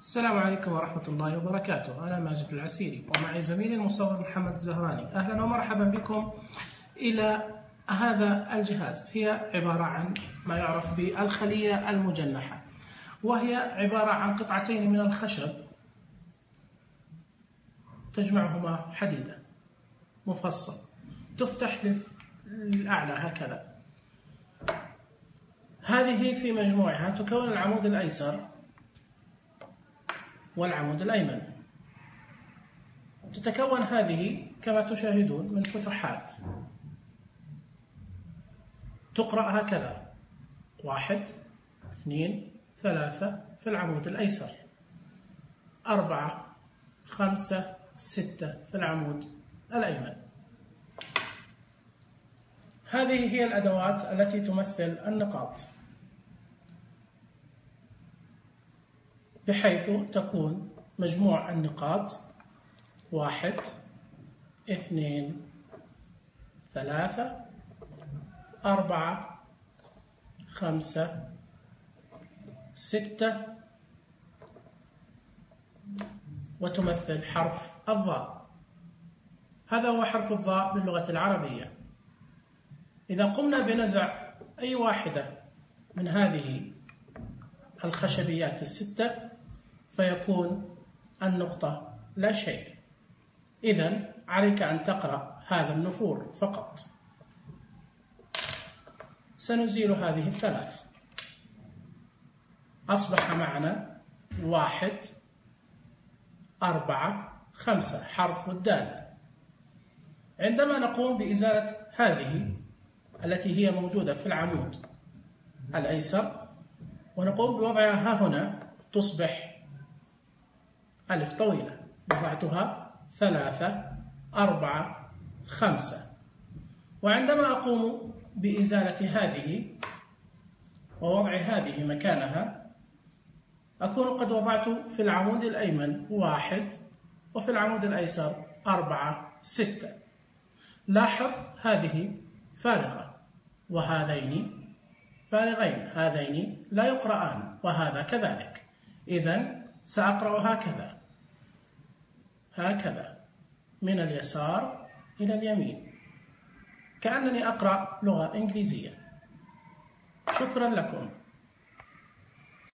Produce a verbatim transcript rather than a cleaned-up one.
السلام عليكم ورحمة الله وبركاته. أنا ماجد العسيري ومعي زميلي المصور محمد الزهراني. أهلا ومرحبا بكم إلى هذا الجهاز. هي عبارة عن ما يعرف بالخلية المجنحة، وهي عبارة عن قطعتين من الخشب تجمعهما حديدة مفصل، تفتح للأعلى هكذا. هذه في مجموعها تكون العمود الأيسر والعمود الأيمن. تتكون هذه كما تشاهدون من فتحات، تقرأ هكذا: واحد اثنين ثلاثة في العمود الأيسر، أربعة خمسة ستة في العمود الأيمن. هذه هي الأدوات التي تمثل النقاط، بحيث تكون مجموع النقاط واحد اثنين ثلاثة أربعة خمسة ستة، وتمثل حرف الضاء. هذا هو حرف الضاء باللغة العربية. إذا قمنا بنزع أي واحدة من هذه الخشبيات الستة فيكون النقطة لا شيء. إذن عليك أن تقرأ هذا النفور فقط. سنزيل هذه الثلاث، أصبح معنا واحد أربعة خمسة، حرف الدال. عندما نقوم بإزالة هذه التي هي موجودة في العمود الأيسر ونقوم بوضعها ها هنا، تصبح ألف طويلة. وضعتها ثلاثة أربعة خمسة. وعندما أقوم بإزالة هذه ووضع هذه مكانها، أكون قد وضعت في العمود الأيمن واحد وفي العمود الأيسر أربعة ستة. لاحظ هذه فارغة وهذين فارغين، هذين لا يقرآن وهذا كذلك. إذن سأقرأ هكذا هكذا من اليسار إلى اليمين، كأنني أقرأ لغة إنجليزية. شكرا لكم.